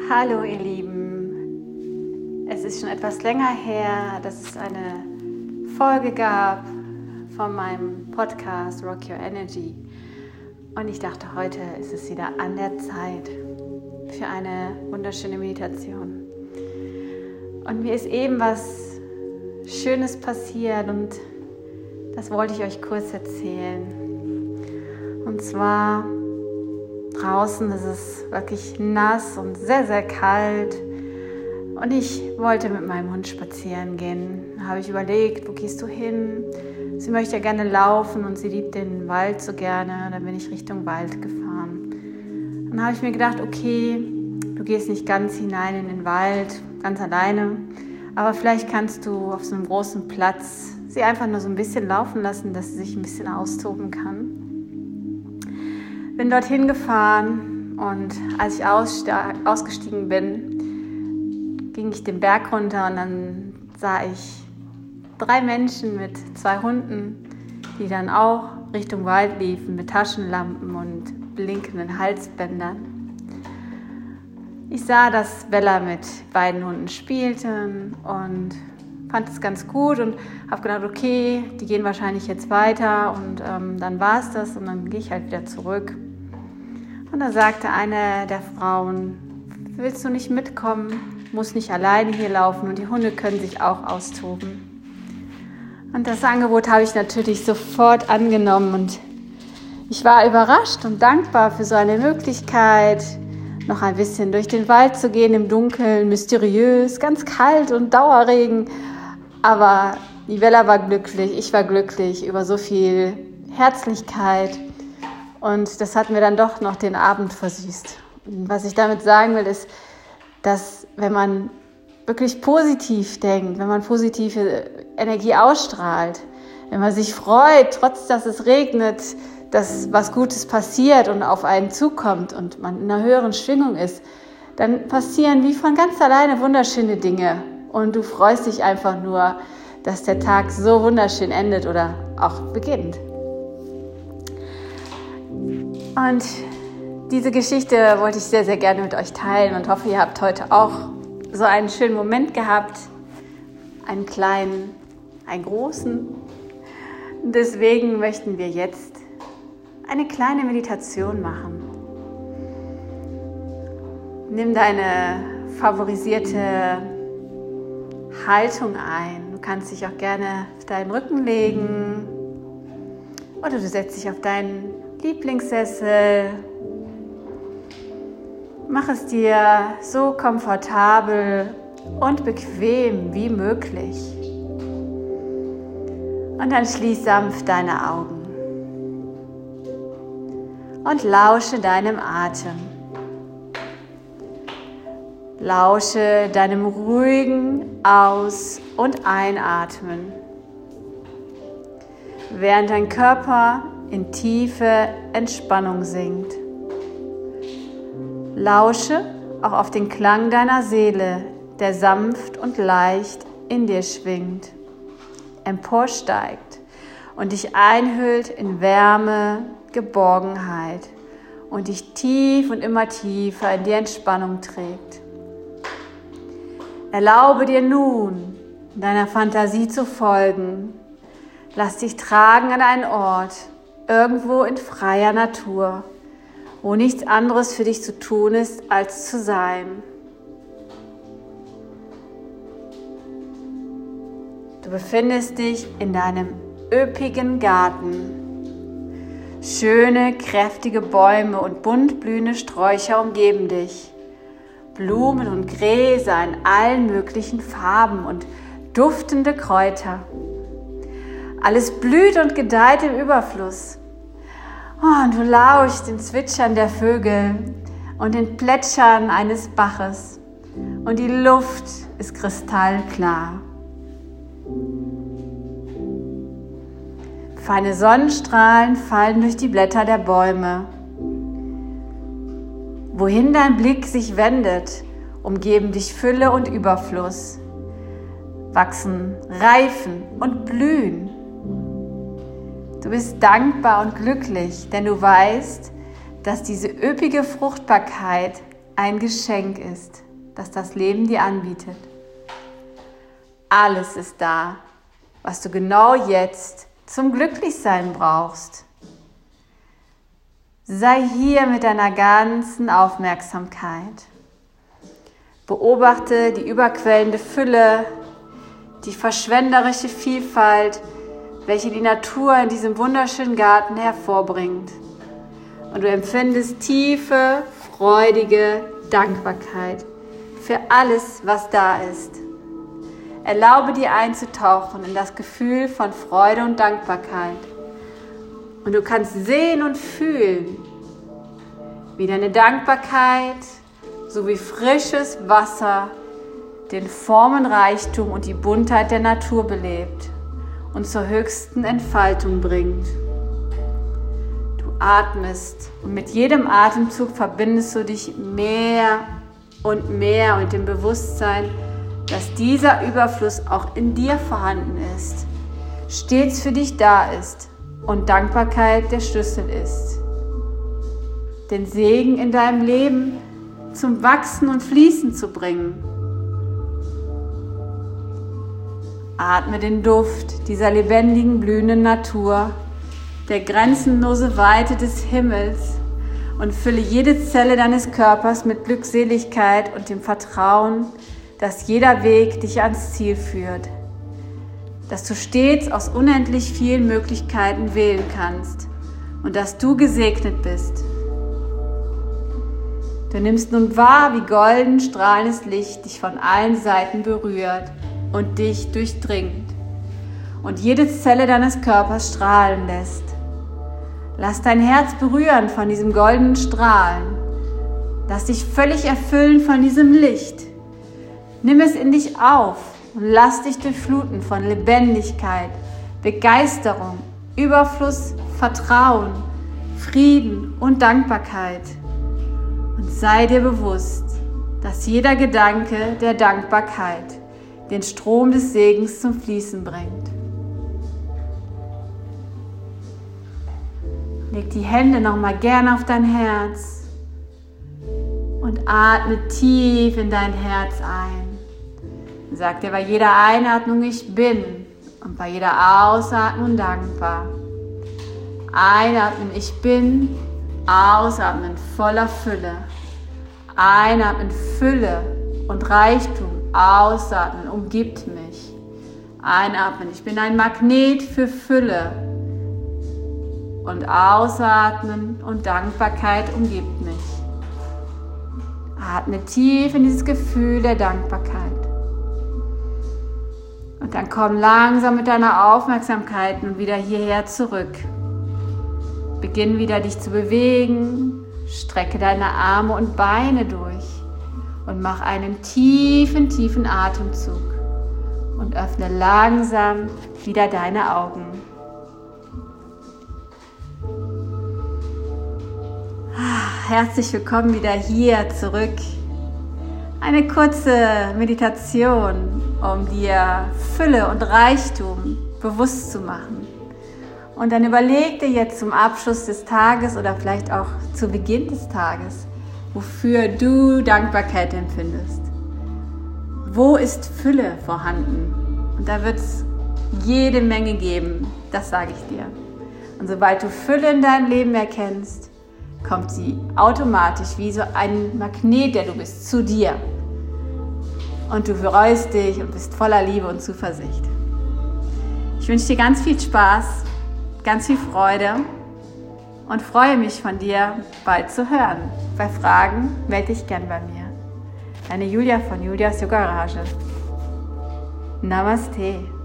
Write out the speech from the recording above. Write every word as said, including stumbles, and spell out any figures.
Hallo ihr Lieben, es ist schon etwas länger her, dass es eine Folge gab von meinem Podcast Rock Your Energy und ich dachte, heute ist es wieder an der Zeit für eine wunderschöne Meditation. Und mir ist eben was Schönes passiert und das wollte ich euch kurz erzählen. Und zwar draußen ist es wirklich nass und sehr, sehr kalt und ich wollte mit meinem Hund spazieren gehen. Da habe ich überlegt, wo gehst du hin? Sie möchte ja gerne laufen und sie liebt den Wald so gerne. Dann bin ich Richtung Wald gefahren. Dann habe ich mir gedacht, okay, du gehst nicht ganz hinein in den Wald, ganz alleine, aber vielleicht kannst du auf so einem großen Platz sie einfach nur so ein bisschen laufen lassen, dass sie sich ein bisschen austoben kann. Bin dorthin gefahren und als ich ausgestiegen bin, ging ich den Berg runter und dann sah ich drei Menschen mit zwei Hunden, die dann auch Richtung Wald liefen mit Taschenlampen und blinkenden Halsbändern. Ich sah, dass Bella mit beiden Hunden spielte und fand es ganz gut und habe gedacht, okay, die gehen wahrscheinlich jetzt weiter und ähm, dann war es das und dann gehe ich halt wieder zurück. Und da sagte eine der Frauen, willst du nicht mitkommen, musst nicht alleine hier laufen und die Hunde können sich auch austoben. Und das Angebot habe ich natürlich sofort angenommen und ich war überrascht und dankbar für so eine Möglichkeit, noch ein bisschen durch den Wald zu gehen im Dunkeln, mysteriös, ganz kalt und Dauerregen. Aber die Bella war glücklich, ich war glücklich über so viel Herzlichkeit und das hat mir dann doch noch den Abend versüßt. Und was ich damit sagen will, ist, dass wenn man wirklich positiv denkt, wenn man positive Energie ausstrahlt, wenn man sich freut, trotz dass es regnet, dass was Gutes passiert und auf einen zukommt und man in einer höheren Schwingung ist, dann passieren wie von ganz alleine wunderschöne Dinge. Und du freust dich einfach nur, dass der Tag so wunderschön endet oder auch beginnt. Und diese Geschichte wollte ich sehr, sehr gerne mit euch teilen und hoffe, ihr habt heute auch so einen schönen Moment gehabt. Einen kleinen, einen großen. Deswegen möchten wir jetzt eine kleine Meditation machen. Nimm deine favorisierte Haltung ein. Du kannst dich auch gerne auf deinen Rücken legen oder du setzt dich auf deinen Lieblingssessel. Mach es dir so komfortabel und bequem wie möglich. Und dann schließ sanft deine Augen und lausche deinem Atem. Lausche deinem ruhigen Aus- und Einatmen, während dein Körper in tiefe Entspannung sinkt. Lausche auch auf den Klang deiner Seele, der sanft und leicht in dir schwingt, emporsteigt und dich einhüllt in Wärme, Geborgenheit und dich tief und immer tiefer in die Entspannung trägt. Erlaube dir nun, deiner Fantasie zu folgen. Lass dich tragen an einen Ort, irgendwo in freier Natur, wo nichts anderes für dich zu tun ist, als zu sein. Du befindest dich in deinem üppigen Garten. Schöne, kräftige Bäume und bunt blühende Sträucher umgeben dich. Blumen und Gräser in allen möglichen Farben und duftende Kräuter. Alles blüht und gedeiht im Überfluss. Oh, und du lauschst dem Zwitschern der Vögel und den Plätschern eines Baches. Und die Luft ist kristallklar. Feine Sonnenstrahlen fallen durch die Blätter der Bäume. Wohin dein Blick sich wendet, umgeben dich Fülle und Überfluss, wachsen, reifen und blühen. Du bist dankbar und glücklich, denn du weißt, dass diese üppige Fruchtbarkeit ein Geschenk ist, das das Leben dir anbietet. Alles ist da, was du genau jetzt zum Glücklichsein brauchst. Sei hier mit deiner ganzen Aufmerksamkeit. Beobachte die überquellende Fülle, die verschwenderische Vielfalt, welche die Natur in diesem wunderschönen Garten hervorbringt. Und du empfindest tiefe, freudige Dankbarkeit für alles, was da ist. Erlaube dir einzutauchen in das Gefühl von Freude und Dankbarkeit. Und du kannst sehen und fühlen, wie deine Dankbarkeit sowie frisches Wasser den Formenreichtum und die Buntheit der Natur belebt und zur höchsten Entfaltung bringt. Du atmest und mit jedem Atemzug verbindest du dich mehr und mehr mit dem Bewusstsein, dass dieser Überfluss auch in dir vorhanden ist, stets für dich da ist und Dankbarkeit der Schlüssel ist. Den Segen in deinem Leben zum Wachsen und Fließen zu bringen. Atme den Duft dieser lebendigen, blühenden Natur, der grenzenlose Weite des Himmels und fülle jede Zelle deines Körpers mit Glückseligkeit und dem Vertrauen, dass jeder Weg dich ans Ziel führt, dass du stets aus unendlich vielen Möglichkeiten wählen kannst und dass du gesegnet bist. Du nimmst nun wahr, wie golden strahlendes Licht dich von allen Seiten berührt und dich durchdringt und jede Zelle deines Körpers strahlen lässt. Lass dein Herz berühren von diesem goldenen Strahlen. Lass dich völlig erfüllen von diesem Licht. Nimm es in dich auf und lass dich durchfluten von Lebendigkeit, Begeisterung, Überfluss, Vertrauen, Frieden und Dankbarkeit. Und sei dir bewusst, dass jeder Gedanke der Dankbarkeit den Strom des Segens zum Fließen bringt. Leg die Hände nochmal gerne auf dein Herz und atme tief in dein Herz ein. Sag dir bei jeder Einatmung, ich bin, und bei jeder Ausatmung dankbar. Einatmen, ich bin, ausatmen, voller Fülle. Einatmen, Fülle und Reichtum, ausatmen, umgibt mich. Einatmen, ich bin ein Magnet für Fülle. Und ausatmen und Dankbarkeit umgibt mich. Atme tief in dieses Gefühl der Dankbarkeit. Und dann komm langsam mit deiner Aufmerksamkeit nun wieder hierher zurück. Beginn wieder dich zu bewegen, strecke deine Arme und Beine durch und mach einen tiefen, tiefen Atemzug und öffne langsam wieder deine Augen. Herzlich willkommen wieder hier zurück. Eine kurze Meditation, um dir Fülle und Reichtum bewusst zu machen. Und dann überleg dir jetzt zum Abschluss des Tages oder vielleicht auch zu Beginn des Tages, wofür du Dankbarkeit empfindest. Wo ist Fülle vorhanden? Und da wird es jede Menge geben, das sage ich dir. Und sobald du Fülle in deinem Leben erkennst, kommt sie automatisch wie so ein Magnet, der du bist, zu dir. Und du freust dich und bist voller Liebe und Zuversicht. Ich wünsche dir ganz viel Spaß, ganz viel Freude und freue mich von dir bald zu hören. Bei Fragen melde dich gern bei mir. Deine Julia von Julias Yoga Garage. Namaste.